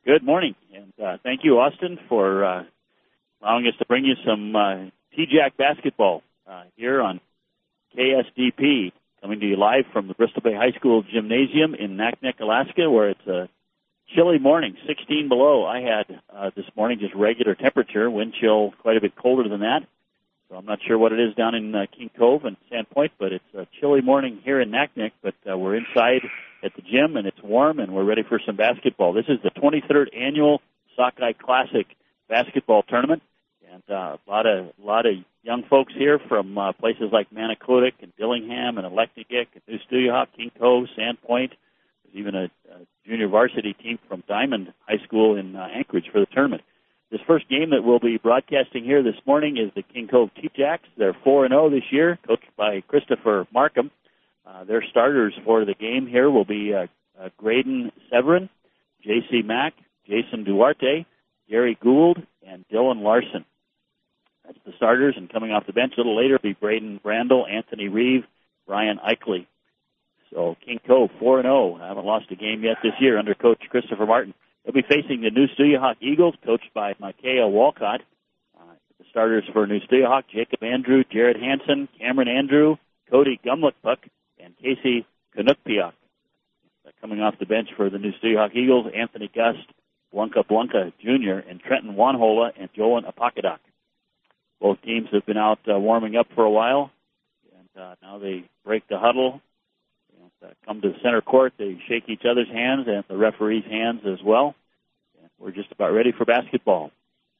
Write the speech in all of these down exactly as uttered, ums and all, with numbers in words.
Good morning, and uh, thank you, Austin, for uh, allowing us to bring you some uh, T-Jack basketball uh, here on K S D P, coming to you live from the Bristol Bay High School Gymnasium in Naknek, Alaska, where it's a chilly morning, sixteen below. I had uh, this morning just regular temperature, wind chill quite a bit colder than that. So I'm not sure what it is down in uh, King Cove and Sandpoint, but it's a chilly morning here in Naknek. But uh, we're inside at the gym, and it's warm, and we're ready for some basketball. This is the twenty-third annual Sockeye Classic basketball tournament, and uh, a lot of a lot of young folks here from uh, places like Manicodic and Dillingham and Electigik and New Stuyahok, King Cove, Sandpoint. There's even a, a junior varsity team from Diamond High School in uh, Anchorage for the tournament. This first game that we'll be broadcasting here this morning is the King Cove T-Jacks. They're four and oh this year, coached by Christopher Markham. Uh, their starters for the game here will be uh, uh, Graydon Severin, J C Mack, Jason Duarte, Gary Gould, and Dylan Larson. That's the starters, and coming off the bench a little later will be Braden Brandel, Anthony Reeve, Brian Eichley. So King Cove four and oh, haven't lost a game yet this year under Coach Christopher Martin. They'll be facing the New Stuyahok Eagles, coached by Micaiah Walcott. Uh, the starters for New Stuyahok, Jacob Andrew, Jared Hansen, Cameron Andrew, Cody Gumlickpuck, and Casey Canuckpiak. Uh, coming off the bench for the New Stuyahok Eagles, Anthony Gust, Blanca Blanca Junior, and Trenton Wanhola and Jolan Apakadak. Both teams have been out uh, warming up for a while, and uh, now they break the huddle. Uh, come to the center court, they shake each other's hands and the referee's hands as well. And we're just about ready for basketball.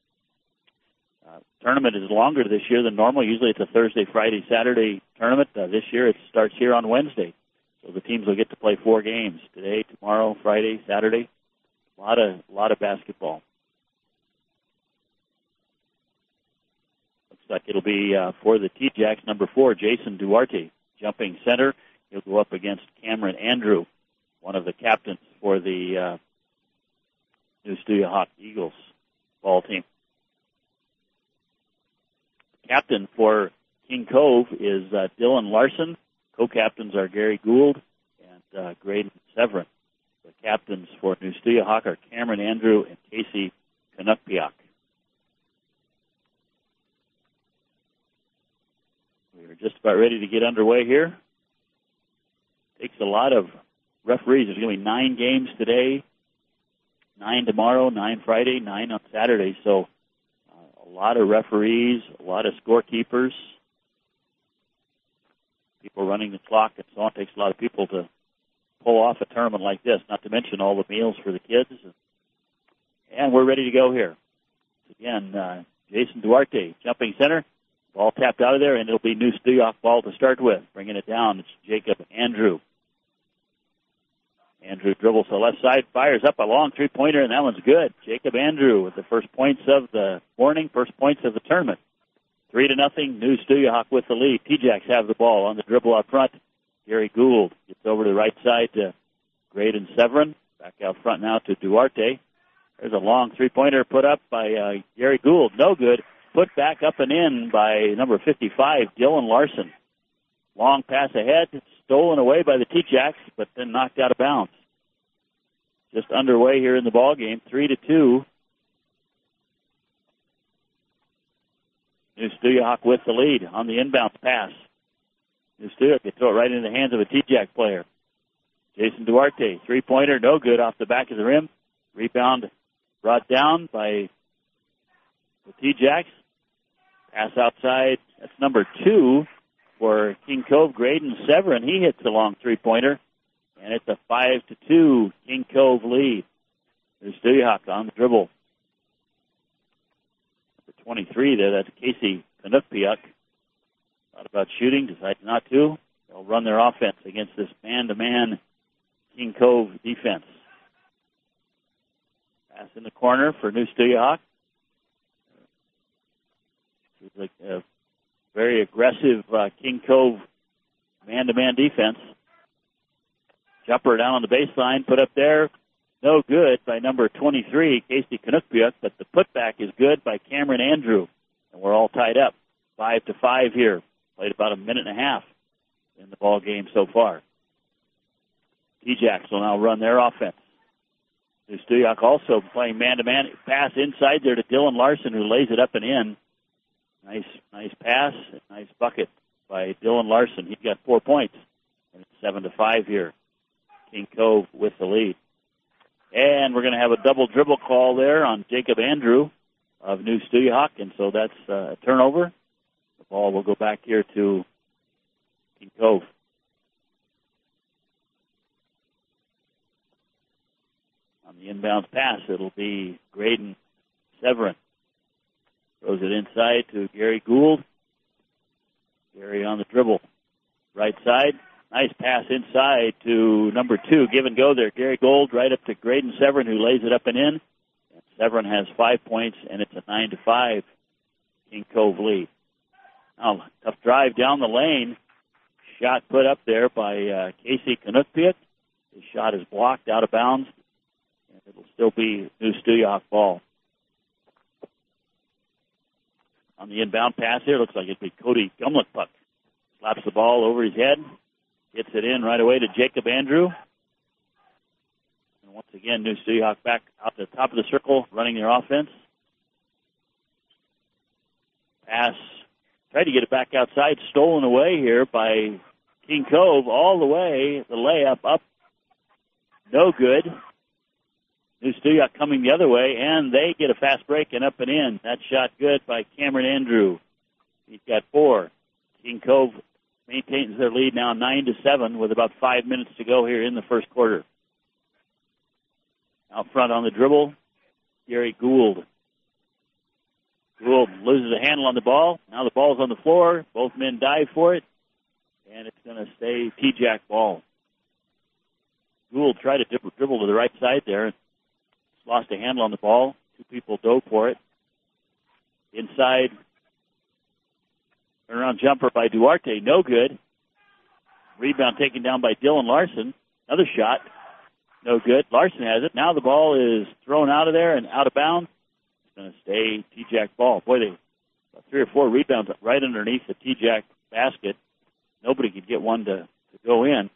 Uh, tournament is longer this year than normal. Usually it's a Thursday, Friday, Saturday tournament. Uh, this year it starts here on Wednesday. So the teams will get to play four games today, tomorrow, Friday, Saturday. A lot of, a lot of basketball. Looks like it'll be uh, for the T-Jacks, number four, Jason Duarte, jumping center. He'll go up against Cameron Andrew, one of the captains for the uh, New Stuyahok Eagles ball team. Captain for King Cove is uh, Dylan Larson. Co-captains are Gary Gould and uh, Graydon Severin. The captains for New Stuyahok are Cameron Andrew and Casey Canuckpiak. We are just about ready to get underway here. Takes a lot of referees. There's going to be nine games today, nine tomorrow, nine Friday, nine on Saturday. So uh, a lot of referees, a lot of scorekeepers, people running the clock and so on. It takes a lot of people to pull off a tournament like this, not to mention all the meals for the kids. And we're ready to go here. Again, uh, Jason Duarte, jumping center. Ball tapped out of there, and it'll be New Stuyahok ball to start with. Bringing it down, it's Jacob Andrew. Andrew dribbles to the left side, fires up a long three-pointer, and that one's good. Jacob Andrew with the first points of the morning, first points of the tournament. Three to nothing, New Stuyahok with the lead. T-Jacks have the ball on the dribble out front. Gary Gould gets over to the right side to Graydon Severin. Back out front now to Duarte. There's a long three-pointer put up by uh, Gary Gould. No good. Put back up and in by number fifty-five, Dylan Larson. Long pass ahead, stolen away by the T-Jacks, but then knocked out of bounds. Just underway here in the ball game, three to two. New Stuyahok with the lead on the inbound pass. New Stuyahok can throw it right into the hands of a T-Jack player. Jason Duarte, three-pointer, no good off the back of the rim. Rebound brought down by the T-Jacks. Pass outside, that's number two for King Cove, Graydon Severin. He hits the long three-pointer, and it's a five to two King Cove lead. There's Stuyahok on the dribble. Number twenty-three there, that's Casey Canuckpiak. Thought about shooting, decided not to. They'll run their offense against this man-to-man King Cove defense. Pass in the corner for New Stuyahok. It's like a very aggressive uh, King Cove man-to-man defense. Jumper down on the baseline, put up there. No good by number twenty-three, Casey Canuckpiak, but the putback is good by Cameron Andrew. And we're all tied up, five to five here. Played about a minute and a half in the ball game so far. T-Jacks will now run their offense. New Stuyok also playing man-to-man. Pass inside there to Dylan Larson, who lays it up and in. Nice, nice pass, nice bucket by Dylan Larson. He got four points, and it's seven to five here. King Cove with the lead, and we're going to have a double dribble call there on Jacob Andrew of New Stuyok, and so that's uh, a turnover. The ball will go back here to King Cove. On the inbounds pass, it'll be Graydon Severin. Throws it inside to Gary Gould. Gary on the dribble. Right side. Nice pass inside to number two. Give and go there. Gary Gould right up to Graydon Severin, who lays it up and in. And Severin has five points, and it's a nine to five King Cove lead. Now, tough drive down the lane. Shot put up there by uh, Casey Canuckpiak. His shot is blocked out of bounds. And it'll still be New Stuyok ball. On the inbound pass here, looks like it'd be Cody Gumlick-Puck. Slaps the ball over his head. Gets it in right away to Jacob Andrew. And once again, New Stuyok back out the top of the circle, running their offense. Pass. Tried to get it back outside. Stolen away here by King Cove all the way. The layup up. No good. New Stuyok coming the other way, and they get a fast break and up and in. That shot good by Cameron Andrew. He's got four. King Cove maintains their lead now nine to seven with about five minutes to go here in the first quarter. Out front on the dribble, Gary Gould. Gould loses a handle on the ball. Now the ball's on the floor. Both men dive for it, and it's going to stay T-Jack ball. Gould tried to dribble to the right side there. Lost a handle on the ball. Two people dove for it. Inside, turnaround jumper by Duarte, no good. Rebound taken down by Dylan Larson. Another shot, no good. Larson has it. Now the ball is thrown out of there and out of bounds. It's going to stay T-Jack ball. Boy, they about three or four rebounds right underneath the T-Jack basket. Nobody could get one to, to go in.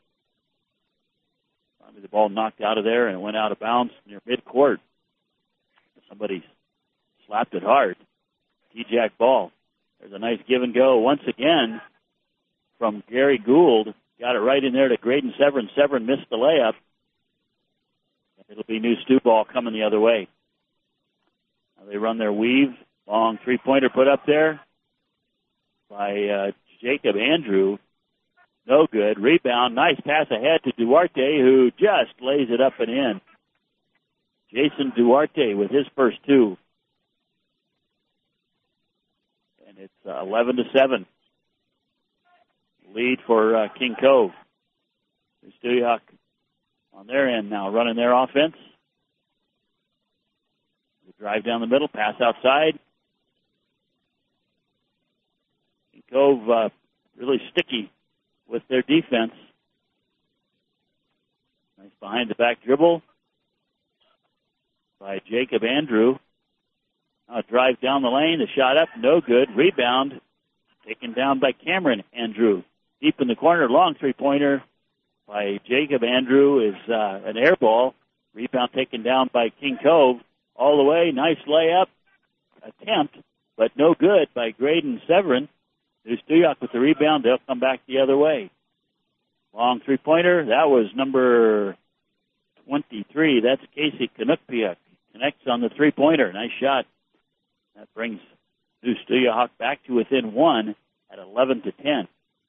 The ball knocked out of there and it went out of bounds near midcourt. Somebody slapped it hard. T-Jack ball. There's a nice give and go once again from Gary Gould. Got it right in there to Graydon Severin. Severin missed the layup. It'll be New Stu ball coming the other way. Now they run their weave. Long three-pointer put up there by uh, Jacob Andrew. No good. Rebound. Nice pass ahead to Duarte, who just lays it up and in. Jason Duarte with his first two. And it's uh, eleven to seven. Lead for uh, King Cove. Stuyok on their end now, running their offense. They drive down the middle, pass outside. King Cove uh, really sticky with their defense. Nice behind-the-back dribble by Jacob Andrew. Now a drive down the lane, the shot up, no good. Rebound taken down by Cameron Andrew. Deep in the corner, long three-pointer by Jacob Andrew is uh, an air ball. Rebound taken down by King Cove. All the way, nice layup attempt, but no good by Graydon Severin. There's Stuyok with the rebound. They'll come back the other way. Long three-pointer. That was number twenty-three. That's Casey Canuckpiak. Connects on the three-pointer. Nice shot. That brings New Stuyok back to within one at eleven to ten.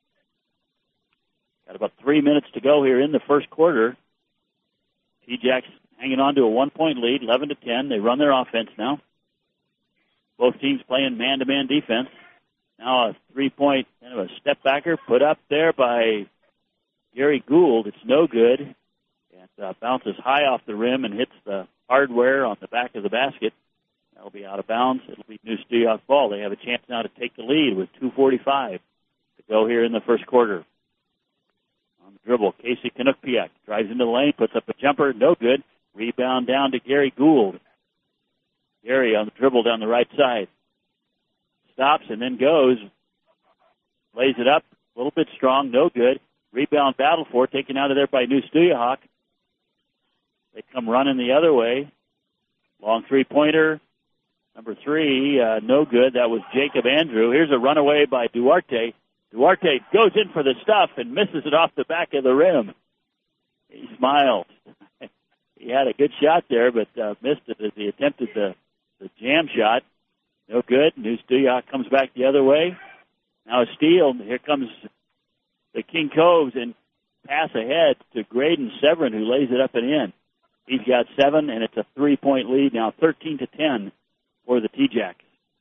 Got about three minutes to go here in the first quarter. T-Jacks hanging on to a one-point lead, eleven to ten. They run their offense now. Both teams playing man-to-man defense. Now a three-point, kind of a step-backer put up there by Gary Gould. It's no good. It uh, bounces high off the rim and hits the hardware on the back of the basket. That'll be out of bounds. It'll be New Stuyok ball. They have a chance now to take the lead with two forty-five to go here in the first quarter. On the dribble, Casey Canuckpiak drives into the lane, puts up a jumper, no good. Rebound down to Gary Gould. Gary on the dribble down the right side. Stops and then goes. Lays it up. A little bit strong. No good. Rebound battle for it. Taken out of there by New Stuyok. They come running the other way. Long three-pointer. Number three, uh, no good. That was Jacob Andrew. Here's a runaway by Duarte. Duarte goes in for the stuff and misses it off the back of the rim. He smiles. He had a good shot there, but uh, missed it as he attempted the, the jam shot. No good. New Stuyok comes back the other way. Now a steal. Here comes the King Coves and pass ahead to Graydon Severin, who lays it up and in. He's got seven, and it's a three-point lead now, thirteen to ten for the T-Jacks.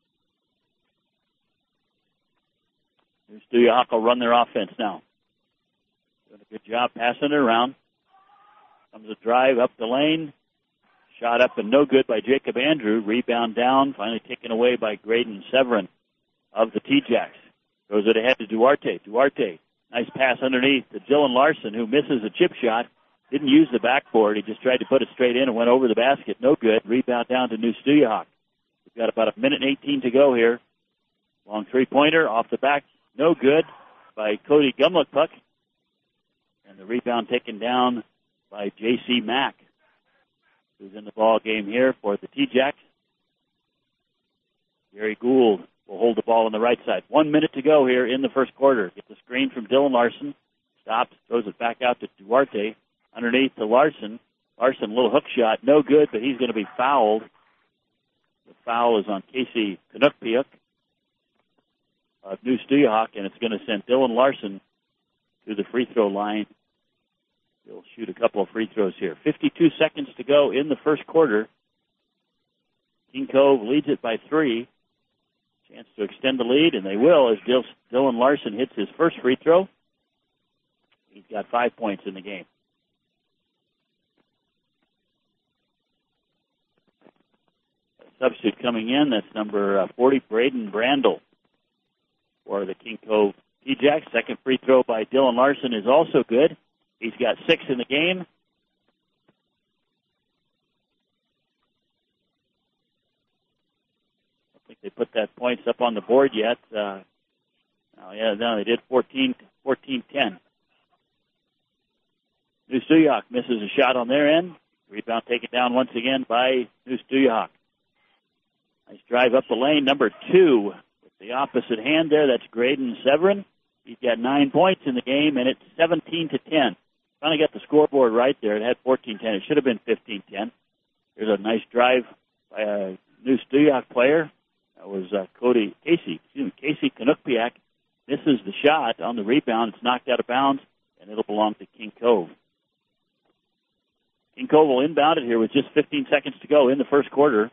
New Stuyok will run their offense now. Doing a good job passing it around. Comes a drive up the lane. Shot up and no good by Jacob Andrew. Rebound down, finally taken away by Graydon Severin of the T-Jacks. Throws it ahead to Duarte. Duarte, nice pass underneath to Dylan Larson, who misses a chip shot. Didn't use the backboard. He just tried to put it straight in and went over the basket. No good. Rebound down to New Stuyok. We've got about a minute and eighteen to go here. Long three-pointer off the back. No good by Cody Gumlick-Puck. And the rebound taken down by J C Mack, who's in the ball game here for the T-Jacks. Gary Gould will hold the ball on the right side. One minute to go here in the first quarter. Gets the screen from Dylan Larson. Stops, throws it back out to Duarte. Underneath to Larson. Larson, little hook shot. No good, but he's going to be fouled. The foul is on Casey Canuckpiuk of New Stuyok, and it's going to send Dylan Larson to the free throw line. He'll shoot a couple of free throws here. fifty-two seconds to go in the first quarter. King Cove leads it by three. Chance to extend the lead, and they will as Dylan Larson hits his first free throw. He's got five points in the game. Substitute coming in, that's number uh, forty, Braden Brandel for the King Cove T-Jacks. Second free throw by Dylan Larson is also good. He's got six in the game. I don't think they put that points up on the board yet. Uh, oh, yeah, no, they did fourteen ten. New Stuyok misses a shot on their end. Rebound taken down once again by New Stuyok. Nice drive up the lane, number two. With the opposite hand there, that's Graydon Severin. He's got nine points in the game, and it's seventeen to ten. Finally got the scoreboard right there. It had fourteen ten. It should have been fifteen ten. There's a nice drive by a New Stuyok player. That was uh, Cody Casey. Excuse me, Casey Canuckpiuk misses the shot on the rebound. It's knocked out of bounds, and it'll belong to King Cove. King Cove will inbound it here with just fifteen seconds to go in the first quarter.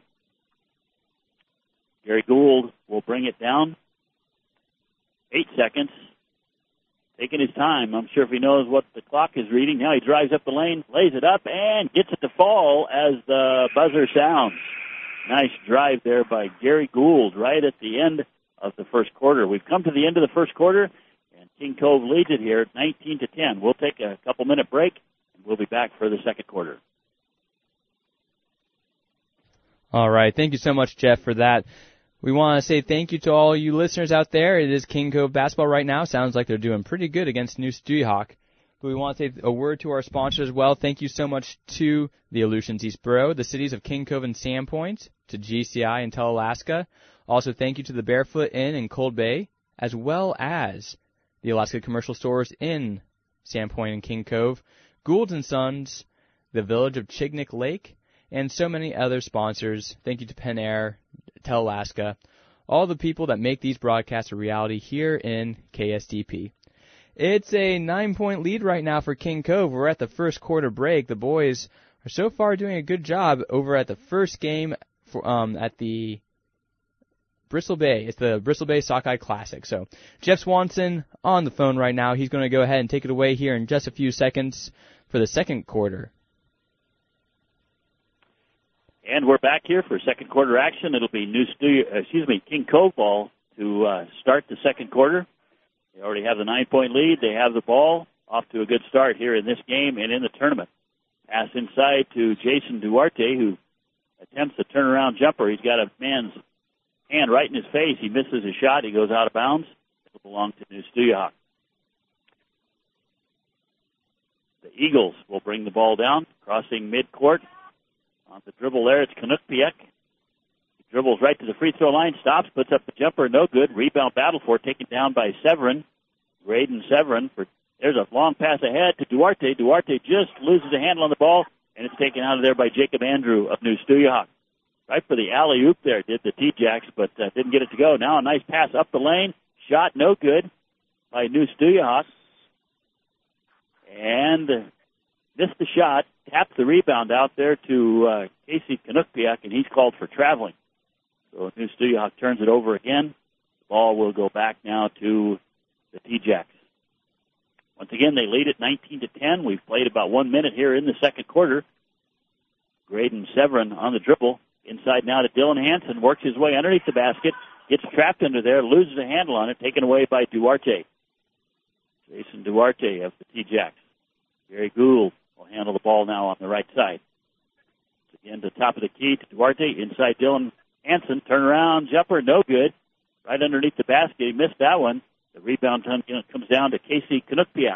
Gary Gould will bring it down. Eight seconds. Taking his time. I'm sure if he knows what the clock is reading. Now he drives up the lane, lays it up, and gets it to fall as the buzzer sounds. Nice drive there by Gary Gould right at the end of the first quarter. We've come to the end of the first quarter, and King Cove leads it here nineteen to ten. We'll take a couple-minute break, and we'll be back for the second quarter. All right. Thank you so much, Jeff, for that. We want to say thank you to all you listeners out there. It is King Cove basketball right now. Sounds like they're doing pretty good against New Stuyok. But we want to say a word to our sponsors as well. Thank you so much to the Aleutians East Borough, the cities of King Cove and Sandpoint, to G C I and Tel-Alaska. Also, thank you to the Barefoot Inn in Cold Bay, as well as the Alaska Commercial Stores in Sandpoint and King Cove, Gould and Sons, the Village of Chignik Lake, and so many other sponsors. Thank you to Penn Air, Tel-Alaska, all the people that make these broadcasts a reality here in K S D P. It's a nine-point lead right now for King Cove. We're at the first quarter break. The boys are so far doing a good job over at the first game for, um, at the Bristol Bay. It's the Bristol Bay Sockeye Classic. So Jeff Swanson on the phone right now. He's going to go ahead and take it away here in just a few seconds for the second quarter. And we're back here for second quarter action. It'll be New Stu- excuse me, King Cove ball to uh, start the second quarter. They already have the nine-point lead. They have the ball. Off to a good start here in this game and in the tournament. Pass inside to Jason Duarte, who attempts a turnaround jumper. He's got a man's hand right in his face. He misses a shot. He goes out of bounds. It'll belong to New Stuyok. the Eagles will bring the ball down, crossing midcourt. On the dribble there, it's Canuckpiak. He dribbles right to the free throw line, stops, puts up the jumper, no good. Rebound battle for it, taken down by Severin. Graydon Severin. For, there's a long pass ahead to Duarte. Duarte just loses a handle on the ball, and it's taken out of there by Jacob Andrew of New Stuyahok. Right for the alley-oop there, did the T-Jacks, but uh, didn't get it to go. Now a nice pass up the lane. Shot no good by New Stuyahok. And missed the shot, tapped the rebound out there to uh, Casey Canuckpiak, and he's called for traveling. So New Stuyahok turns it over again. The ball will go back now to the T-Jacks. Once again, they lead it nineteen to ten. We've played about one minute here in the second quarter. Graydon Severin on the dribble. Inside now to Dylan Hansen. Works his way underneath the basket. Gets trapped under there. Loses a handle on it. Taken away by Duarte. Jason Duarte of the T-Jacks. Gary Gould will handle the ball now on the right side. Again to the top of the key to Duarte. Inside Dylan Hansen. Turn around. Jumper. No good. Right underneath the basket. He missed that one. The rebound comes down to Casey Canuckpiak.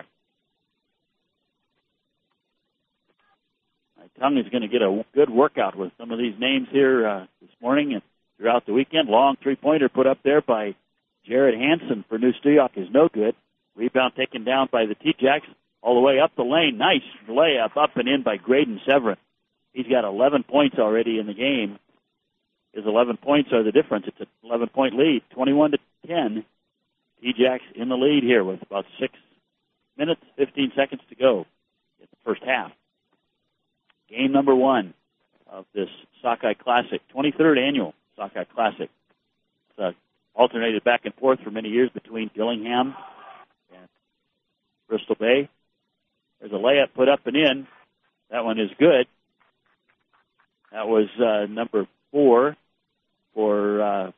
My tongue is going to get a good workout with some of these names here uh, this morning and throughout the weekend. Long three-pointer put up there by Jared Hansen for New Stuyahok is no good. Rebound taken down by the T-Jacks all the way up the lane. Nice layup up and in by Graydon Severin. He's got eleven points already in the game. His eleven points are the difference. It's an eleven-point lead, twenty-one to ten. T-Jacks in the lead here with about six minutes, fifteen seconds to go in the first half. Game number one of this Sockeye Classic, twenty-third annual Sockeye Classic. It's uh, alternated back and forth for many years between Dillingham and Bristol Bay. There's a layup put up and in. That one is good. That was uh, number four for uh,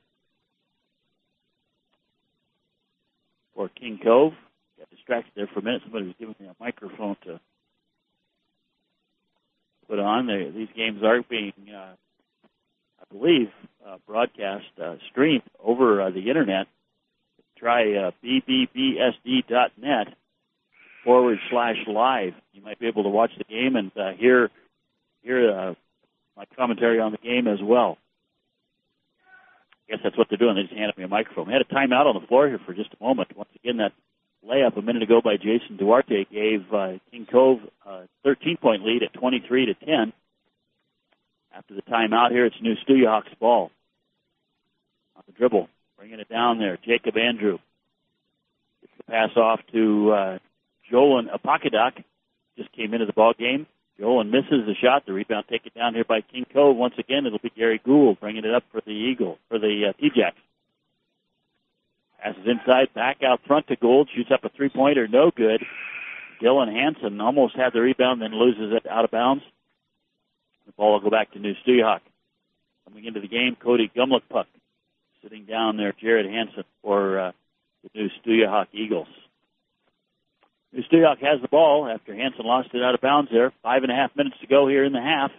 for King Cove. Got distracted there for a minute. Somebody was giving me a microphone to put on. They, these games are being, uh, I believe, uh, broadcast, uh, streamed over uh, the internet. Try uh, b b b s d dot net forward slash live. You might be able to watch the game and uh, hear hear uh, my commentary on the game as well. I guess that's what they're doing. They just handed me a microphone. We had a timeout on the floor here for just a moment. Once again, that layup a minute ago by Jason Duarte gave uh, King Cove a thirteen-point lead at twenty-three to ten. After the timeout here, it's New Stuyahok's ball. On the dribble, bringing it down there, Jacob Andrew. Gets the pass off to uh, Jolan Apocadoc. Just came into the ball game. Jolan misses the shot. The rebound taken down here by King Cove. Once again, it'll be Gary Gould bringing it up for the Eagle, for the uh, T-Jacks. Passes inside, back out front to Gould. Shoots up a three-pointer, no good. Dylan Hansen almost had the rebound, then loses it out of bounds. The ball will go back to New Stuyahok. Coming into the game, Cody Gumlick-Puck. Sitting down there, Jared Hansen for uh, the New Stuyahok Eagles. New Stuyahok has the ball after Hansen lost it out of bounds there. Five and a half minutes to go here in the half.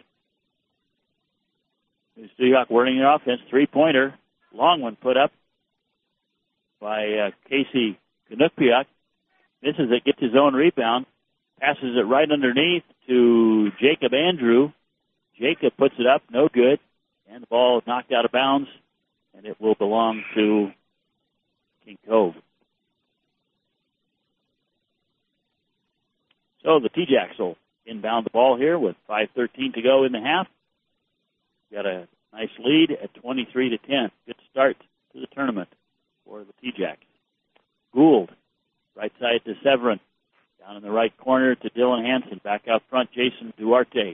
New Stuyahok running their offense. Three-pointer. Long one put up by uh, Casey Canuckpiak. Misses it, gets his own rebound. Passes it right underneath to Jacob Andrew. Jacob puts it up, no good. And the ball is knocked out of bounds. And it will belong to King Cove. So the T-Jacks will inbound the ball here with five thirteen to go in the half. Got a nice lead at twenty-three to ten. Good start to the tournament for the T-Jacks. Gould, right side to Severin. Down in the right corner to Dylan Hansen. Back out front, Jason Duarte.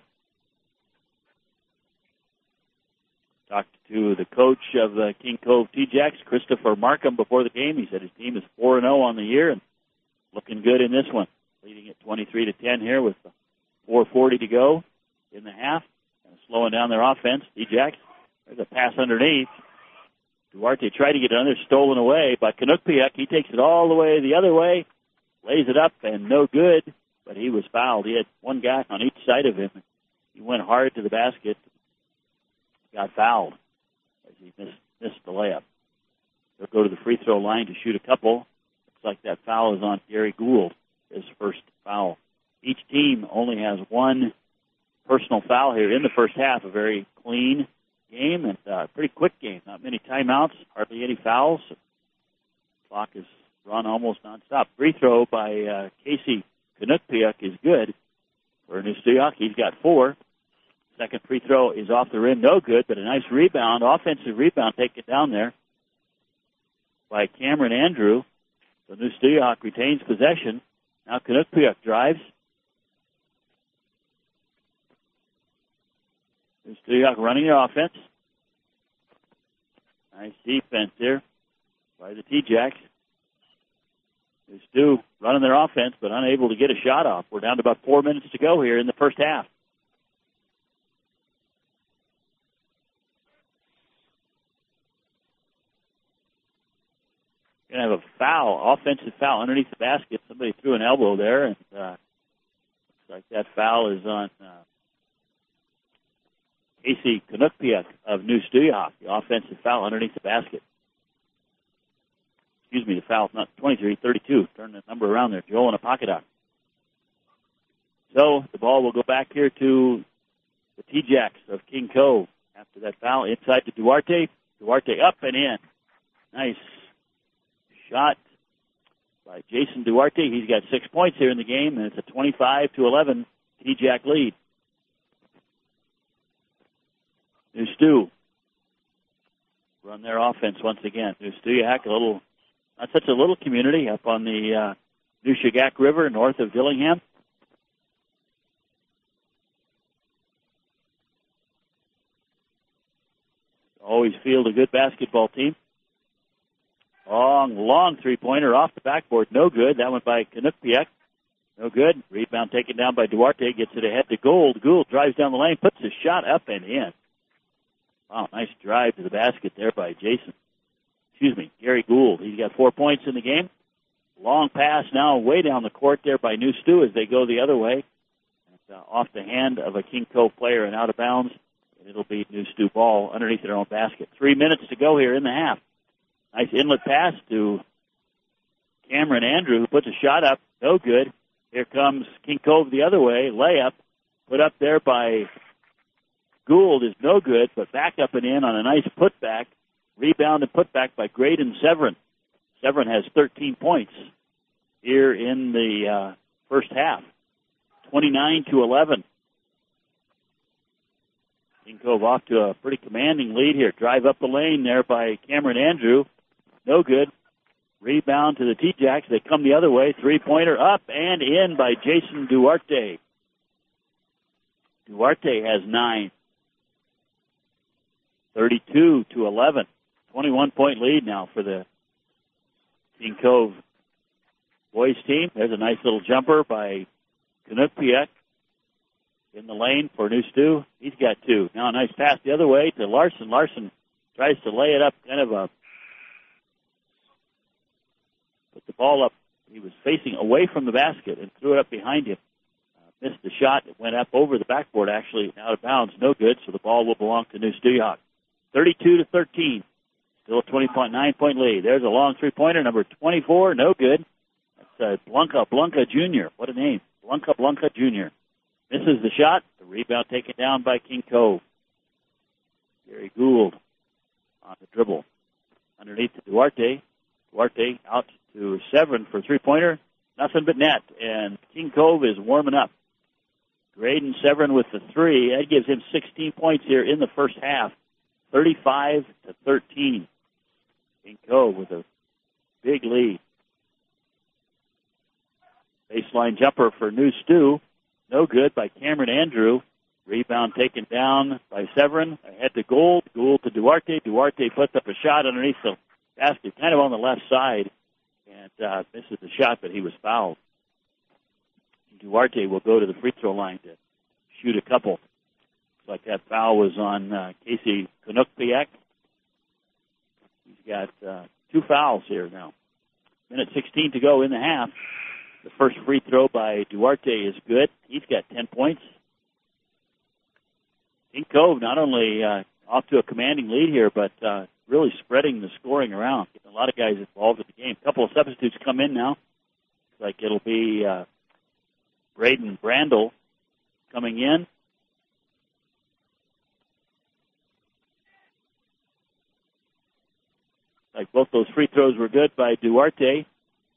Talked to the coach of the King Cove T-Jacks, Christopher Markham, before the game. He said his team is four and oh on the year and looking good in this one. Leading at twenty-three to ten here with four forty to go in the half. And slowing down their offense. T-Jacks, there's a pass underneath. Duarte tried to get it under, stolen away by Canuckpiak. He takes it all the way the other way, lays it up, and no good. But he was fouled. He had one guy on each side of him. He went hard to the basket. Got fouled as he missed, missed the layup. He'll go to the free throw line to shoot a couple. Looks like that foul is on Gary Gould, his first foul Each team only has one personal foul here in the first half. A very clean game and a uh, pretty quick game. Not many timeouts, hardly any fouls. Clock is run almost nonstop. Free throw by uh, Casey Canuckpiuk is good for New Stuyok. He's got four. Second free throw is off the rim, no good, but a nice rebound, offensive rebound taken down there by Cameron Andrew. So New Stuyok retains possession. Now Canuckpiuk drives. New Stuyok running their offense. Nice defense there by the T-Jacks. New Stu running their offense, but unable to get a shot off. We're down to about four minutes to go here in the first half. Going to have a foul, offensive foul underneath the basket. Somebody threw an elbow there, and uh, looks like that foul is on uh, Casey Canuckpiuk of New Stuyok, the offensive foul underneath the basket. Excuse me, the foul, not twenty-three, thirty-two. Turn the number around there. Joel and a pocket out. So the ball will go back here to the T-Jacks of King Cove after that foul. Inside to Duarte. Duarte up and in. Nice shot by Jason Duarte. He's got six points here in the game, and it's a twenty-five to eleven T-Jack lead. New Stu run their offense once again. New Stuyok, a little, not such a little community up on the uh, New Shagak River north of Dillingham. Always field a good basketball team. Long, long three-pointer off the backboard. No good. That went by Canuckpiuk. No good. Rebound taken down by Duarte. Gets it ahead to Gould. Gould drives down the lane, puts his shot up and in. Wow, nice drive to the basket there by Jason. Excuse me, Gary Gould. He's got four points in the game. Long pass now way down the court there by New Stu as they go the other way. And, uh, off the hand of a King Cove player and out of bounds. And it'll be New Stu ball underneath their own basket. Three minutes to go here in the half. Nice inlet pass to Cameron Andrew, who puts a shot up. No good. Here comes King Cove the other way. Layup put up there by Gould is no good, but back up and in on a nice putback. Rebound and putback by Graydon Severin. Severin has thirteen points here in the uh, first half. twenty-nine to eleven. King Cove off to a pretty commanding lead here. Drive up the lane there by Cameron Andrew. No good. Rebound to the T-Jacks. They come the other way. Three-pointer up and in by Jason Duarte. Duarte has nine. thirty-two to eleven. twenty-one point lead now for the King Cove boys team. There's a nice little jumper by Canuckpiuk in the lane for New Stu. He's got two. Now a nice pass the other way to Larson. Larson tries to lay it up, kind of a put the ball up. He was facing away from the basket and threw it up behind him. Uh, missed the shot. It went up over the backboard, actually, out of bounds. No good, so the ball will belong to New Stuyok. thirty-two to thirteen. Still a twenty point nine point lead. There's a long three-pointer, number twenty-four, no good. That's uh, Blanca Blanca Junior What a name. Blanca Blanca Junior Misses the shot. The rebound taken down by King Cove. Gary Gould on the dribble. Underneath to Duarte. Duarte out to Severin for three-pointer. Nothing but net. And King Cove is warming up. Graydon Severin with the three. That gives him sixteen points here in the first half. thirty-five to thirteen. King Cove with a big lead. Baseline jumper for New Stu. No good by Cameron Andrew. Rebound taken down by Severin. Ahead to Gould. Gould to Duarte. Duarte puts up a shot underneath the basket, kind of on the left side. And uh, misses the shot, but he was fouled. Duarte will go to the free throw line to shoot a couple. Looks like that foul was on uh, Casey Canuckpiuk. He's got uh, two fouls here now. Minute sixteen to go in the half. The first free throw by Duarte is good. He's got ten points. King Cove not only uh, off to a commanding lead here, but uh, really spreading the scoring around. Getting a lot of guys involved in the game. A couple of substitutes come in now. Looks like it'll be uh, Braden Brandel coming in. Like both those free throws were good by Duarte.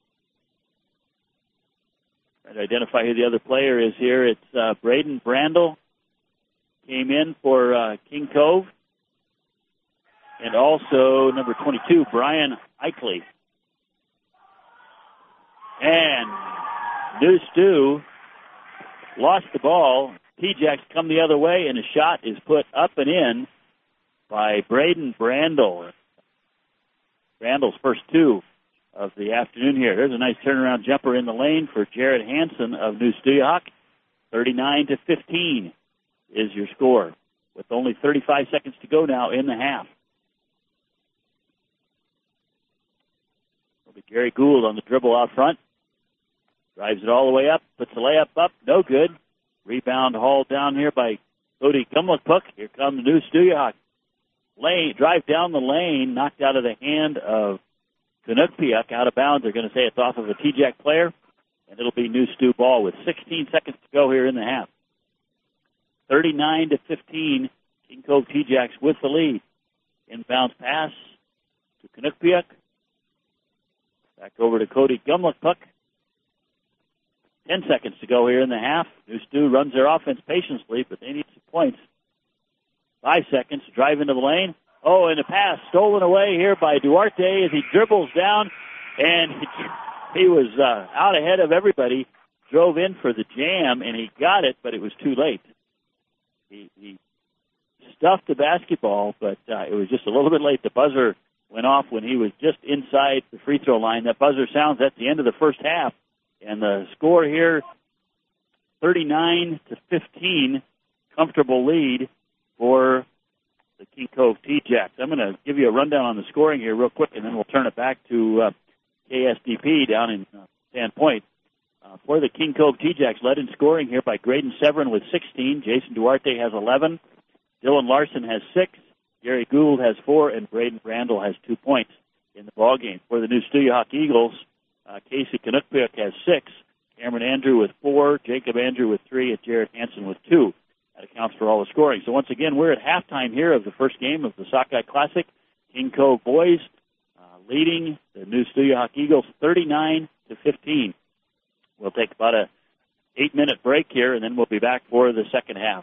Trying to identify who the other player is here. It's uh, Braden Brandel came in for uh, King Cove. And also number twenty-two, Brian Eichley. And New Stu lost the ball. T-Jacks come the other way, and a shot is put up and in by Braden Brandel. Brandel's first two of the afternoon here. There's a nice turnaround jumper in the lane for Jared Hansen of New Stuyahawk. thirty-nine to fifteen is your score, with only thirty-five seconds to go now in the half. It'll be Gary Gould on the dribble out front. Drives it all the way up, puts the layup up, no good. Rebound hauled down here by Cody Gumlickpuck. Here comes New Stuyahawk. Lane, drive down the lane, knocked out of the hand of Canuckpiuk, out of bounds. They're going to say it's off of a T-Jack player, and it'll be New Stu ball with sixteen seconds to go here in the half. thirty-nine to fifteen, King Cove T-Jacks with the lead. Inbounds pass to Canuckpiuk. Back over to Cody Gumlickpuck. Ten seconds to go here in the half. New Stu runs their offense patiently, but they need some points. Five seconds to drive into the lane. Oh, and a pass stolen away here by Duarte as he dribbles down, and he was uh, out ahead of everybody, drove in for the jam, and he got it, but it was too late. He, he stuffed the basketball, but uh, it was just a little bit late. The buzzer went off when he was just inside the free throw line. That buzzer sounds at the end of the first half, and the score here, thirty-nine to fifteen, comfortable lead for the King Cove T-Jacks. I'm going to give you a rundown on the scoring here real quick, and then we'll turn it back to uh, K S D P down in uh, Sandpoint. Uh, for the King Cove T-Jacks, led in scoring here by Graydon Severin with sixteen. Jason Duarte has eleven. Dylan Larson has six. Gary Gould has four, and Braden Brandel has two points in the ballgame. For the New Stuyahawk Eagles, uh, Casey Canuckpiuk has six. Cameron Andrew with four. Jacob Andrew with three, and Jared Hansen with two. That accounts for all the scoring. So once again, we're at halftime here of the first game of the Sockeye Classic. King Cove boys uh, leading the New Stuyahawk Eagles thirty-nine to fifteen. We'll take about a eight-minute break here, and then we'll be back for the second half.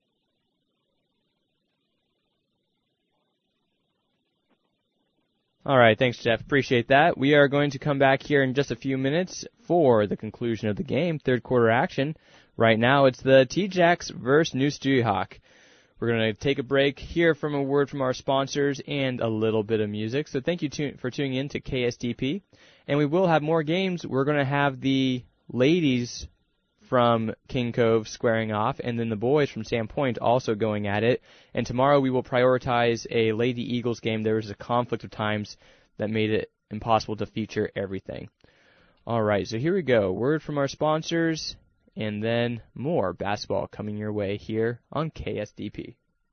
All right, thanks, Jeff. Appreciate that. We are going to come back here in just a few minutes for the conclusion of the game, third quarter action. Right now, it's the T-Jacks versus New Stuyahawk. We're going to take a break, hear from a word from our sponsors, and a little bit of music. So thank you to, for tuning in to K S D P. And we will have more games. We're going to have the ladies from King Cove squaring off, and then the boys from Sandpoint also going at it. And tomorrow we will prioritize a Lady Eagles game. There was a conflict of times that made it impossible to feature everything. All right, so here we go. Word from our sponsors, and then more basketball coming your way here on K S D P.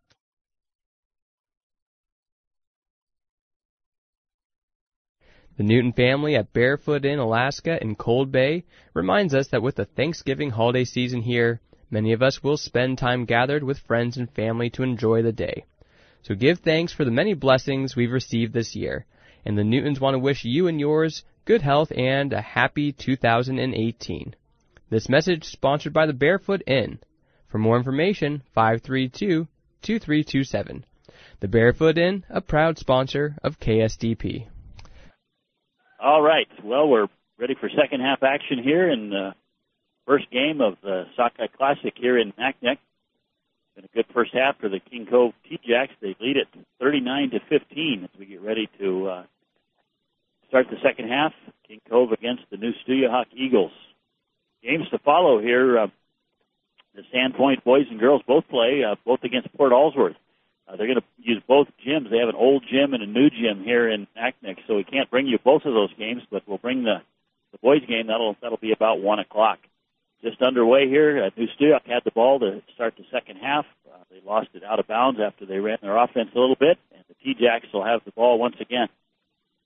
The Newton family at Barefoot Inn, Alaska in Cold Bay reminds us that with the Thanksgiving holiday season here, many of us will spend time gathered with friends and family to enjoy the day. So give thanks for the many blessings we've received this year, and the Newtons want to wish you and yours good health and a happy two thousand eighteen. This message sponsored by the Barefoot Inn. For more information, five three two, two three two seven. The Barefoot Inn, a proud sponsor of K S D P. All right. Well, we're ready for second half action here in the first game of the Sockeye Classic here in Naknek. Been a good first half for the King Cove T-Jacks. They lead it thirty-nine to fifteen as we get ready to uh, start the second half. King Cove against the New Stuyahawk Eagles. Games to follow here. Uh, the Sandpoint boys and girls both play, uh, both against Port Allsworth. Uh, they're going to use both gyms. They have an old gym and a new gym here in Naknek, so we can't bring you both of those games, but we'll bring the, the boys game. That'll that'll be about one o'clock. Just underway here. Uh, New Stuyahawk had the ball to start the second half. Uh, they lost it out of bounds after they ran their offense a little bit, and the T-Jacks will have the ball once again.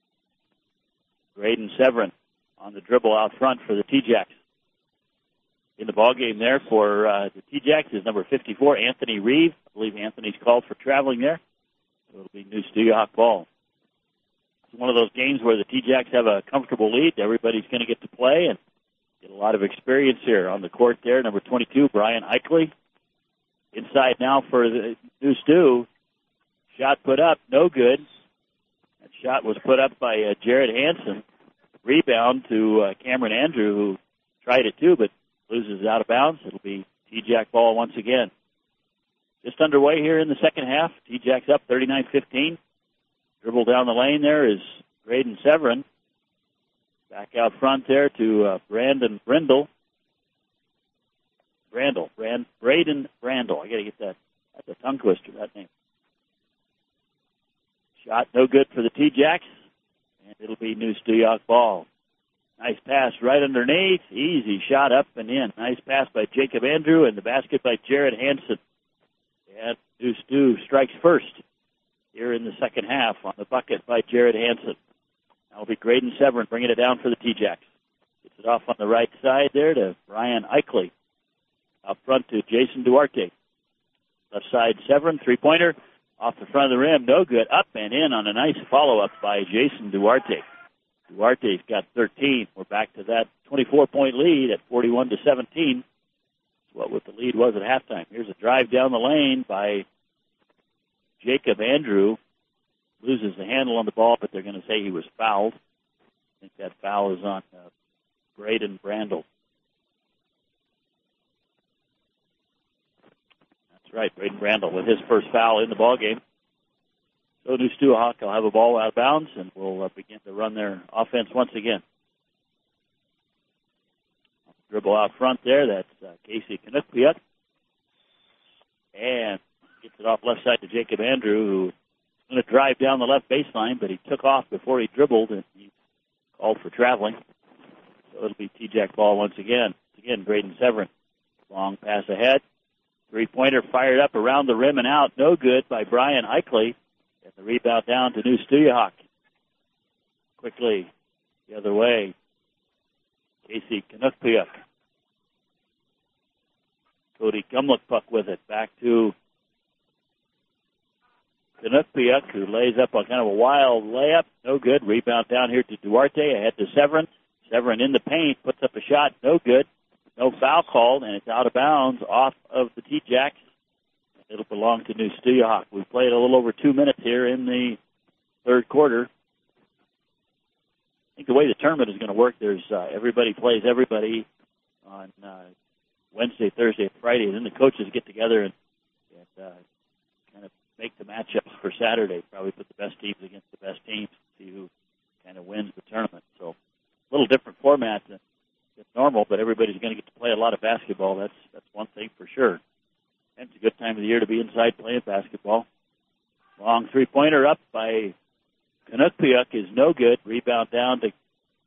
Graydon Severin on the dribble out front for the T-Jacks. in the ball game there for uh, the T-Jacks is number fifty-four, Anthony Reeve. I believe Anthony's called for traveling there. So it'll be New Stuyahawk ball. It's one of those games where the T-Jacks have a comfortable lead. Everybody's going to get to play and get a lot of experience here on the court there. Number twenty-two, Brian Eichley. Inside now for the New Stu. Shot put up, no good. That shot was put up by uh, Jared Hansen. Rebound to uh, Cameron Andrew, who tried it too, but loses it out of bounds. It'll be T-Jack ball once again. Just underway here in the second half. T-Jacks up thirty-nine fifteen. Dribble down the lane there is Graydon Severin. Back out front there to uh, Brandon Brindle. Brandle. Brand, Braden Brandle. I got to get that. That's a tongue twister, that name. Shot no good for the T-Jacks. And it'll be New Stuyahawk ball. Nice pass right underneath. Easy shot up and in. Nice pass by Jacob Andrew and the basket by Jared Hansen. And New Stu strikes first here in the second half on the bucket by Jared Hansen. That'll be Graydon Severin bringing it down for the T-Jacks. Gets it off on the right side there to Brian Eichley. Up front to Jason Duarte. Left side Severin, three-pointer. Off the front of the rim, no good. Up and in on a nice follow-up by Jason Duarte. Duarte's got thirteen. We're back to that twenty-four point lead at forty-one to seventeen. That's what the lead was at halftime. Here's a drive down the lane by Jacob Andrew. Loses the handle on the ball, but they're going to say he was fouled. I think that foul is on uh, Braden Brandle. That's right, Braden Brandle with his first foul in the ball game. So New Stuyahawk will have a ball out of bounds, and will uh, begin to run their offense once again. Dribble out front there, that's uh, Casey Canuckpiuk. And gets it off left side to Jacob Andrew, who's going to drive down the left baseline, but he took off before he dribbled, and he called for traveling. So it'll be T-Jack ball once again. Again, Graydon Severin. Long pass ahead. Three-pointer fired up around the rim and out. No good by Brian Eichley. And the rebound down to New Stuyahawk. Quickly the other way. Casey Canuckpiuk. Cody Gumlick-Puck with it. Back to Canuckpiuk, who lays up on kind of a wild layup. No good. Rebound down here to Duarte. Ahead to Severin. Severin in the paint. Puts up a shot. No good. No foul called, and it's out of bounds off of the T-Jacks. It'll belong to New Stuyahawk. We've played a little over two minutes here in the third quarter. I think the way the tournament is going to work, there's uh, everybody plays everybody on uh, Wednesday, Thursday, and Friday, and then the coaches get together and, and uh, kind of make the matchups for Saturday. Probably put the best teams against the best teams, see who kind of wins the tournament. So a little different format than it's normal, but everybody's going to get to play a lot of basketball. That's that's one thing for sure. And it's a good time of the year to be inside playing basketball. Long three-pointer up by Canuckpiuk is no good. Rebound down to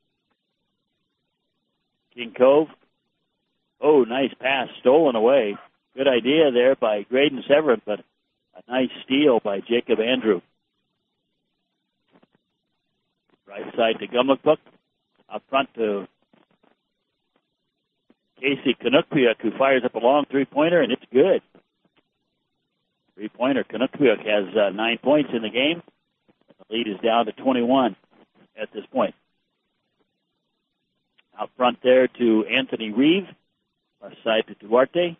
King Cove. Oh, nice pass, stolen away. Good idea there by Graydon Severin, but a nice steal by Jacob Andrew. Right side to Gumlick-Puck. Up front to Casey Canuckpiuk, who fires up a long three-pointer, and it's good. Three-pointer. Canuckpiuk has uh, nine points in the game. The lead is down to twenty-one at this point. Out front there to Anthony Reeve. Left side to Duarte.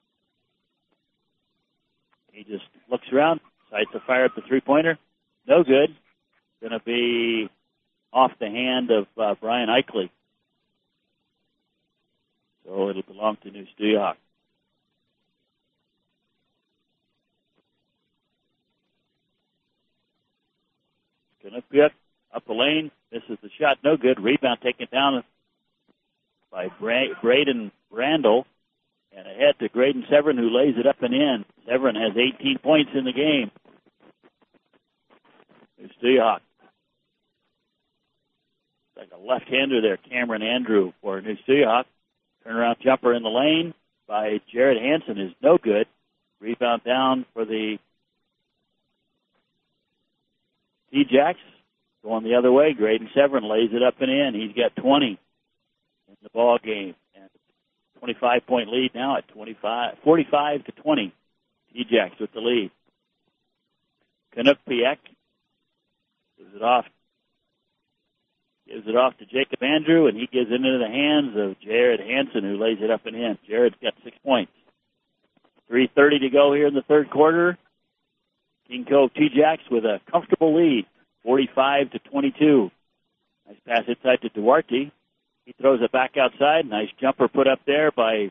He just looks around, decides to fire up the three-pointer. No good. Going to be off the hand of uh, Brian Eichley. So it'll belong to New Stuyahawk. Canuckpiuk up the lane. This is the shot. No good. Rebound taken down by Bra- Braden Brandle. And ahead to Graydon Severin, who lays it up and in. Severin has eighteen points in the game. New Stuyahawk. Like a left-hander there, Cameron Andrew for New Stuyahawk. Turnaround jumper in the lane by Jared Hansen is no good. Rebound down for the T-Jacks. Going the other way, Graydon Severin lays it up and in. He's got twenty in the ball game. And twenty-five point lead now at twenty-five, forty-five to twenty. T-Jacks with the lead. Canuck-Piek gives it off. Gives it off to Jacob Andrew, and he gives it into the hands of Jared Hansen, who lays it up and in. Jared's got six points. three thirty to go here in the third quarter. King Cove T-Jacks with a comfortable lead, forty-five to twenty-two. Nice pass inside to Duarte. He throws it back outside. Nice jumper put up there by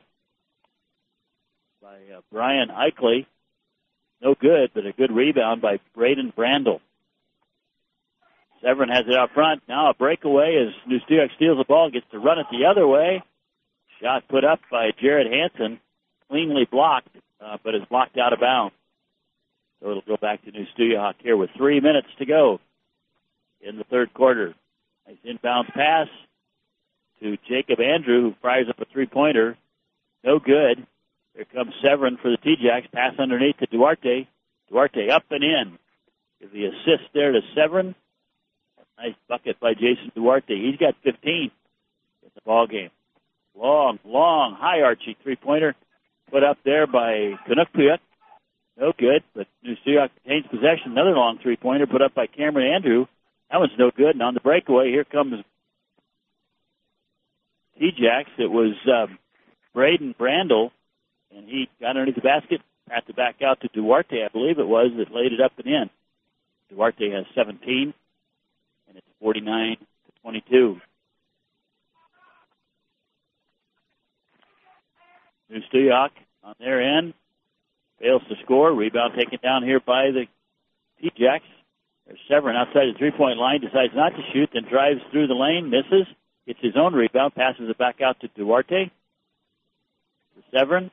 by uh, Brian Eichley. No good, but a good rebound by Braden Brandel. Severin has it out front. Now a breakaway as Nustiak steals the ball, gets to run it the other way. Shot put up by Jared Hansen, cleanly blocked, uh, but is blocked out of bounds. So it'll go back to Nustiak here with three minutes to go in the third quarter. Nice inbounds pass to Jacob Andrew, who fires up a three-pointer. No good. Here comes Severin for the T-Jacks. Pass underneath to Duarte. Duarte up and in. Give the assist there to Severin. Nice bucket by Jason Duarte. He's got fifteen in the ball game. Long, long, high-arching three-pointer put up there by Canuck-Piek. No good, but Nustiak retains possession. Another long three-pointer put up by Cameron Andrew. That one's no good. And on the breakaway, here comes T-Jacks. It was um, Braden Brandel, and he got underneath the basket, passed it back out to Duarte, I believe it was, that laid it up and in. Duarte has seventeen, and it's forty-nine to twenty-two. Nustiak on their end fails to score. Rebound taken down here by the T-Jacks. There's Severin outside the three-point line, decides not to shoot, then drives through the lane, misses, gets his own rebound, passes it back out to Duarte. To Severin.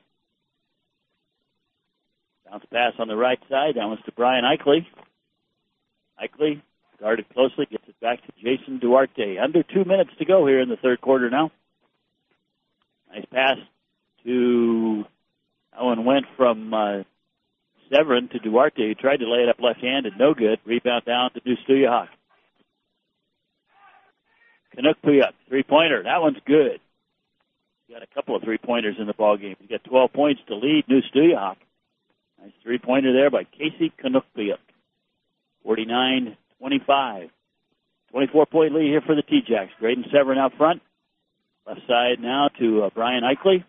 Bounce pass on the right side. That one's to Brian Eichley. Eichley guarded closely, gets it back to Jason Duarte. Under two minutes to go here in the third quarter now. Nice pass to, that one went from uh, Severin to Duarte, who tried to lay it up left-handed. No good. Rebound down to Nustiak. Canuck-Piek, three-pointer. That one's good. He's got a couple of three-pointers in the ballgame. He's got twelve points to lead Nustiak. Nice three-pointer there by Casey Canuck-Piek. forty-nine twenty-five. twenty-four point lead here for the T-Jacks. Graydon Severin out front. Left side now to uh, Brian Eichley.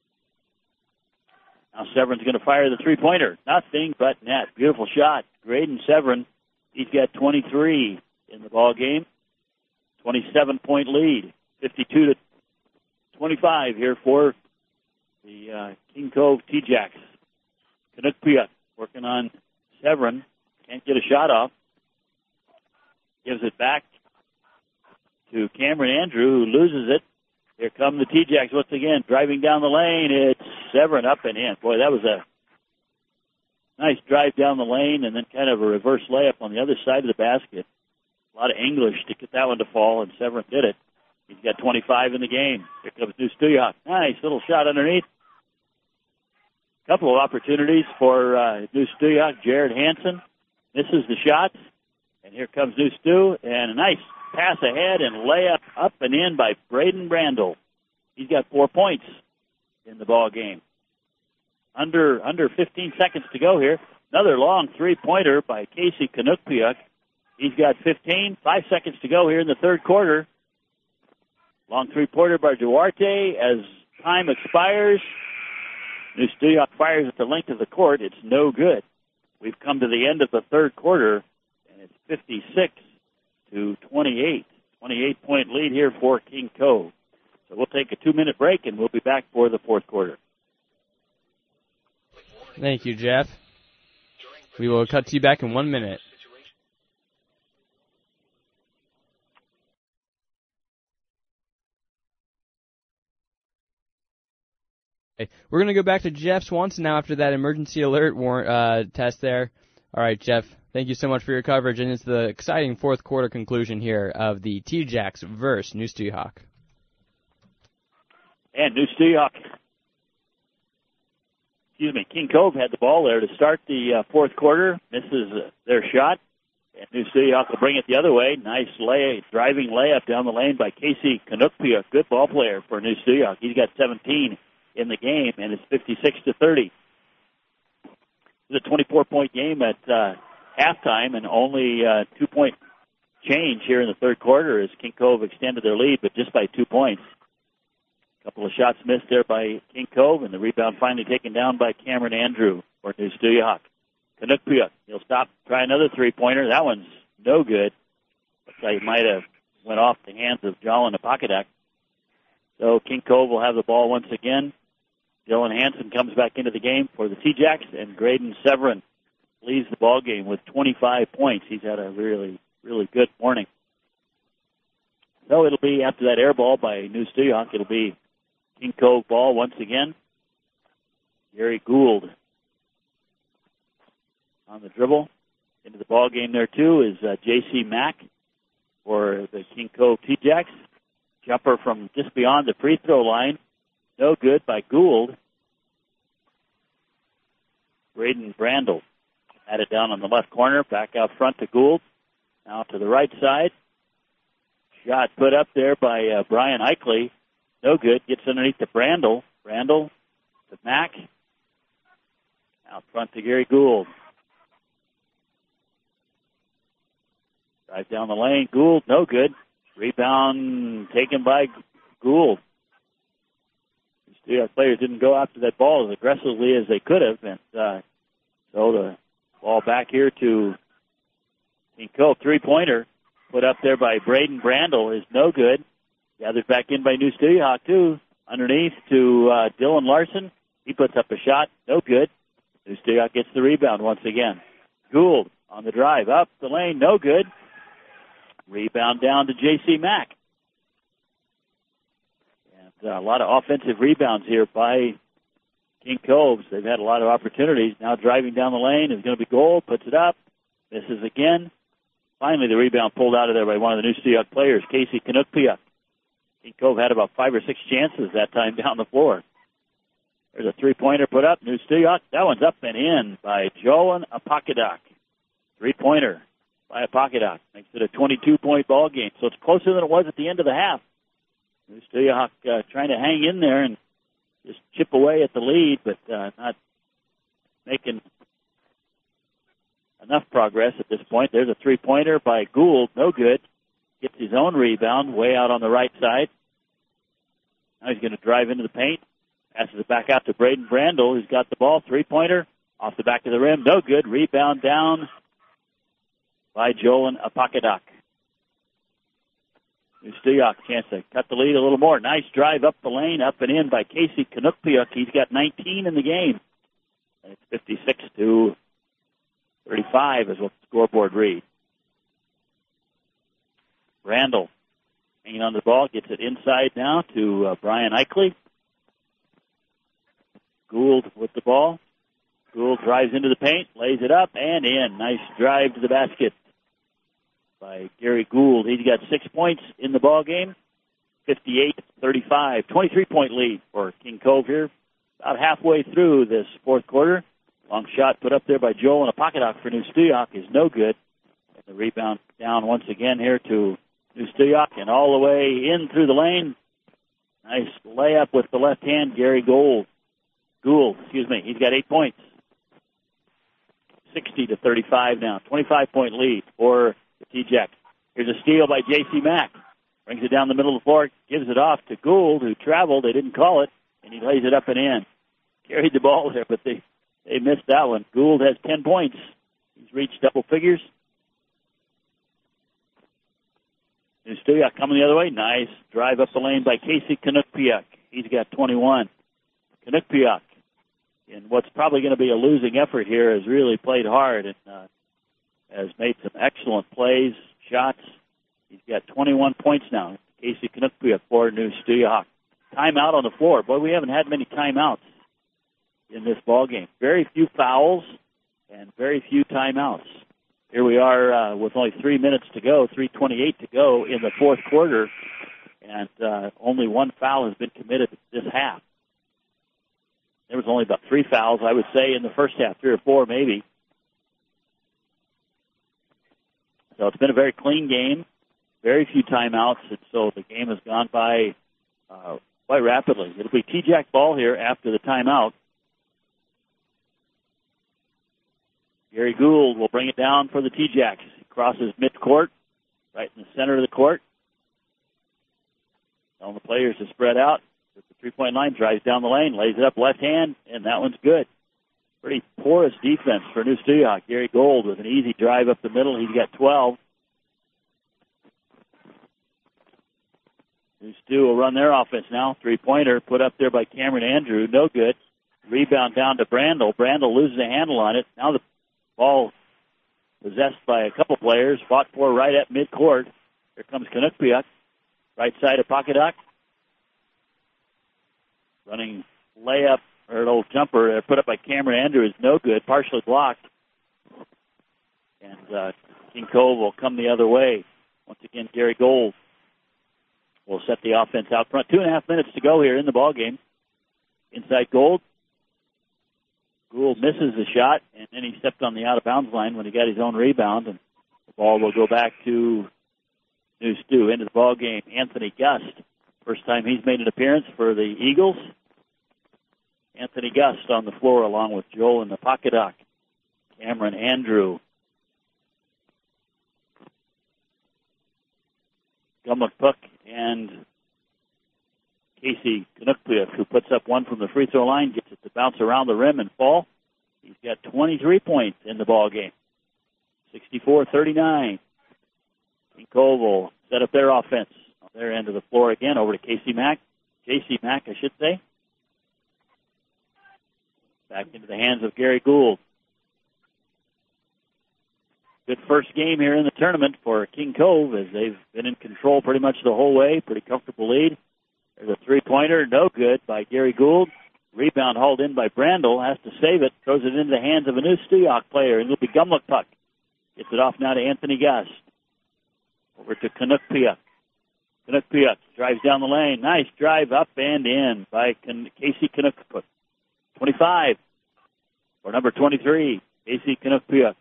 Now Severin's going to fire the three-pointer. Nothing but net. Beautiful shot. Graydon Severin, he's got twenty-three in the ball game. twenty-seven point lead. fifty-two to twenty-five here for the uh, King Cove T-Jacks. Canuck-Piek working on Severin. Can't get a shot off. Gives it back to Cameron Andrew, who loses it. Here come the T-Jacks once again, driving down the lane. It's Severin up and in. Boy, that was a nice drive down the lane and then kind of a reverse layup on the other side of the basket. A lot of English to get that one to fall, and Severin did it. He's got twenty-five in the game. Here comes Nustiak. Nice little shot underneath. Couple of opportunities for uh, Nustiak. Jared Hansen misses the shots. And here comes Nustu, and a nice pass ahead and layup up and in by Braden Brandel. He's got four points in the ball game. Under under fifteen seconds to go here. Another long three-pointer by Casey Canuck-Piek. He's got fifteen. Five seconds to go here in the third quarter. Long three-pointer by Duarte as time expires. Nustiak fires at the length of the court. It's no good. We've come to the end of the third quarter, and it's fifty-six to twenty-eight. twenty-eight point lead here for King Cove. So we'll take a two-minute break, and we'll be back for the fourth quarter. Thank you, Jeff. We will cut to you back in one minute. We're going to go back to Jeff Swanson now after that emergency alert warrant, uh, test there. All right, Jeff, thank you so much for your coverage, and it's the exciting fourth quarter conclusion here of the T-Jacks versus Nustiak. And Nustiak, excuse me, King Cove had the ball there to start the uh, fourth quarter, misses uh, their shot, and Nustiak will bring it the other way. Nice lay, driving layup down the lane by Casey Canuck-Piek, good ball player for Nustiak. He's got seventeen in the game, and it's fifty-six to thirty. It's a twenty-four point game at uh, halftime, and only uh, two-point change here in the third quarter as King Cove extended their lead, but just by two points. A couple of shots missed there by King Cove, and the rebound finally taken down by Cameron Andrew for New Stuyahok. Canuckpiuk, he'll stop, try another three-pointer. That one's no good. Looks like it might have went off the hands of Jolin Apocadak. So King Cove will have the ball once again. Dylan Hansen comes back into the game for the T-Jacks, and Graydon Severin leads the ball game with twenty-five points. He's had a really, really good morning. So it'll be, after that air ball by New Stuyahok, it'll be King Cove ball once again. Gary Gould on the dribble. Into the ball game there, too, is uh, J C Mack for the King Cove T-Jacks. Jumper from just beyond the free throw line. No good by Gould. Braden Brandel had it down on the left corner. Back out front to Gould. Now to the right side. Shot put up there by uh, Brian Eichley. No good. Gets underneath to Brandel. Brandel to Mack. Out front to Gary Gould. Drive down the lane. Gould, no good. Rebound taken by Gould. The players didn't go after that ball as aggressively as they could have, and uh, so the ball back here to King Cove. Three-pointer put up there by Braden Brandel is no good. Gathered back in by New Stuyahok, too. Underneath to uh, Dylan Larson. He puts up a shot. No good. New Stuyahok gets the rebound once again. Gould on the drive. Up the lane. No good. Rebound down to J C Mack. And uh, a lot of offensive rebounds here by King Coves. They've had a lot of opportunities. Now driving down the lane is going to be Gould. Puts it up. Misses again. Finally, the rebound pulled out of there by one of the New Stuyahok players, Casey Canuckpiuk. King Cove had about five or six chances that time down the floor. There's a three-pointer put up. New Stuyahok. That one's up and in by Jolin Apocadak. Three-pointer by Apocadak. Makes it a twenty-two point ball game. So it's closer than it was at the end of the half. New Stuyahok uh, trying to hang in there and just chip away at the lead, but uh, not making enough progress at this point. There's a three-pointer by Gould. No good. Gets his own rebound way out on the right side. Now he's going to drive into the paint. Passes it back out to Braden Brandel, who's got the ball. Three-pointer off the back of the rim. No good. Rebound down by Jolin Apocadak. New Stuyahok chance to cut the lead a little more. Nice drive up the lane, up and in by Casey Canuckpiuk. He's got nineteen in the game. And it's fifty-six to thirty-five is what the scoreboard reads. Brandel hanging on the ball, gets it inside now to uh, Brian Eichley. Gould with the ball. Gould drives into the paint, lays it up, and in. Nice drive to the basket by Gary Gould. He's got six points in the ball game. fifty-eight thirty-five. twenty-three point lead for King Cove here. About halfway through this fourth quarter. Long shot put up there by Joel and Apocadak for New Stuyahok is no good. And the rebound down once again here to New Stuyahok and all the way in through the lane. Nice layup with the left hand, Gary Gould. Gould, excuse me. He's got eight points. sixty to thirty-five now. twenty-five point lead for the T-Jacks. Here's a steal by J C Mack. Brings it down the middle of the floor, gives it off to Gould, who traveled. They didn't call it, and he lays it up and in. Carried the ball there, but they, they missed that one. Gould has ten points. He's reached double figures. New Stuyahok coming the other way. Nice drive up the lane by Casey Canuckpiuk. He's got twenty-one. Canuckpiuk, in what's probably going to be a losing effort here, has really played hard and uh, has made some excellent plays, shots. He's got twenty-one points now. Casey Canuckpiuk for New Stuyahok. Timeout on the floor. Boy, we haven't had many timeouts in this ball game. Very few fouls and very few timeouts. Here we are uh, with only three minutes to go, three twenty-eight to go in the fourth quarter, and uh, only one foul has been committed this half. There was only about three fouls, I would say, in the first half, three or four maybe. So it's been a very clean game, very few timeouts, and so the game has gone by uh, quite rapidly. It'll be T-Jack ball here after the timeout. Gary Gould will bring it down for the T-Jacks. He crosses midcourt, right in the center of the court. Telling the players to spread out. At the three-point line, drives down the lane, lays it up left hand, and that one's good. Pretty porous defense for New Stuyahok. Gary Gould with an easy drive up the middle. He's got twelve. New Stu will run their offense now. Three-pointer put up there by Cameron Andrew. No good. Rebound down to Brandel. Brandel loses a handle on it. Now the ball possessed by a couple players. Fought for right at midcourt. Here comes Canuckpiuk. Right side of Pocketock. Running layup, or an old jumper uh, put up by Cameron Andrew is no good. Partially blocked. And uh, King Cove will come the other way. Once again, Gary Gould will set the offense out front. Two and a half minutes to go here in the ball game. Inside Gould. Gould misses the shot, and then he stepped on the out-of-bounds line when he got his own rebound, and the ball will go back to New Stu. Into the ball game, Anthony Gust. First time he's made an appearance for the Eagles. Anthony Gust on the floor along with Joel and the Pocketock. Cameron Andrew. Gumlick-Puck and Casey Canuckpiuk, who puts up one from the free throw line, gets it to bounce around the rim and fall. He's got twenty-three points in the ball game. sixty-four thirty-nine. King Cove will set up their offense on their end of the floor again. Over to Casey Mack. J C Mack, I should say. Back into the hands of Gary Gould. Good first game here in the tournament for King Cove as they've been in control pretty much the whole way. Pretty comfortable lead. There's a three-pointer, no good by Gary Gould. Rebound hauled in by Brandel, has to save it, throws it into the hands of a New Stuyahok player, and it'll be Gumlick-Puck. Gets it off now to Anthony Gust. Over to Canuckpiuk. Canuckpiuk drives down the lane. Nice drive up and in by Casey Canuckpiuk. twenty-five for number twenty-three, Casey Canuckpiuk.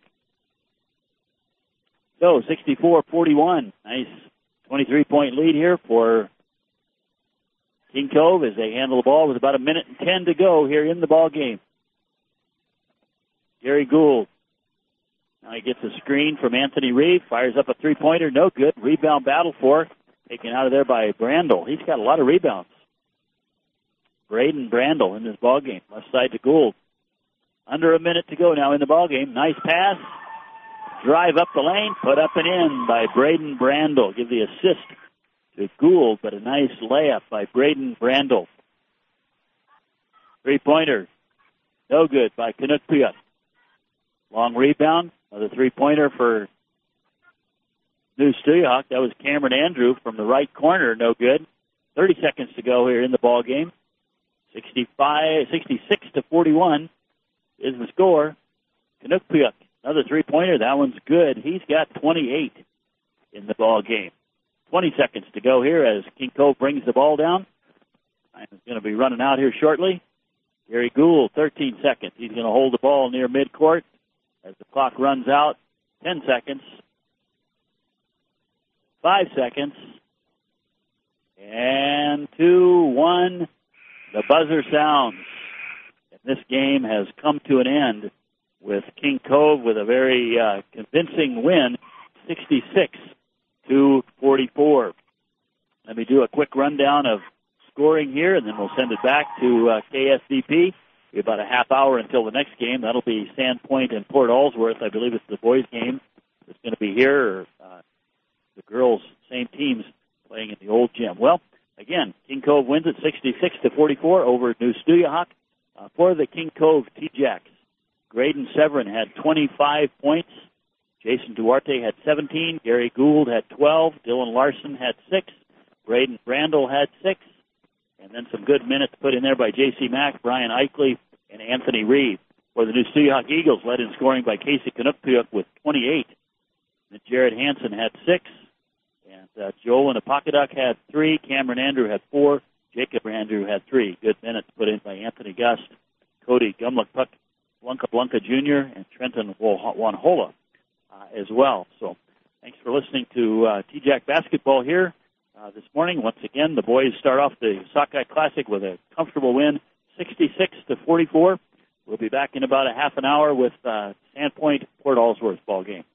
So, sixty-four forty-one. Nice twenty-three-point lead here for King Cove as they handle the ball with about a minute and ten to go here in the ball game. Gary Gould. Now he gets a screen from Anthony Reeve. Fires up a three-pointer. No good. Rebound battle for. Taken out of there by Brandel. He's got a lot of rebounds. Braden Brandel in this ball game. Left side to Gould. Under a minute to go now in the ball game. Nice pass. Drive up the lane. Put up and in by Braden Brandel. Give the assist to Gould, but a nice layup by Braden Brandel. Three-pointer. No good by Canuckpiuk. Long rebound. Another three-pointer for New Stuyahok. That was Cameron Andrew from the right corner. No good. thirty seconds to go here in the ball game. sixty-five, sixty-six to forty-one is the score. Canuckpiuk. Another three-pointer. That one's good. He's got twenty-eight in the ball game. twenty seconds to go here as King Cove brings the ball down. Time is going to be running out here shortly. Gary Gould, thirteen seconds. He's going to hold the ball near midcourt as the clock runs out. ten seconds. five seconds. And two, one. The buzzer sounds. And this game has come to an end with King Cove with a very uh, convincing win, sixty-six to forty-four. Let me do a quick rundown of scoring here, and then we'll send it back to uh, K S D P. Be about a half hour until the next game. That'll be Sandpoint and Port Allsworth. I believe it's the boys' game that's going to be here. Or, uh, the girls, same teams playing in the old gym. Well, again, King Cove wins it sixty-six to forty-four over New Stuyahok. Uh, for the King Cove T-Jacks, Graydon Severin had twenty-five points. Jason Duarte had seventeen. Gary Gould had twelve. Dylan Larson had six. Braden Brandel had six. And then some good minutes put in there by J C Mack, Brian Eichley, and Anthony Reeve. For the New Stuyahok Eagles, led in scoring by Casey Canuckpiuk with twenty-eight. And Jared Hansen had six. And uh, Joel and Apockadock had three. Cameron Andrew had four. Jacob Andrew had three. Good minutes put in by Anthony Gust, Cody Gumlick-Puck, Blanca Blanca Junior, and Trenton Wanhola uh, as well. So thanks for listening to uh, T-Jack basketball here uh, this morning. Once again, the boys start off the Sockeye Classic with a comfortable win, sixty-six to forty-four. We'll be back in about a half an hour with uh, Sandpoint Port Allsworth ball game.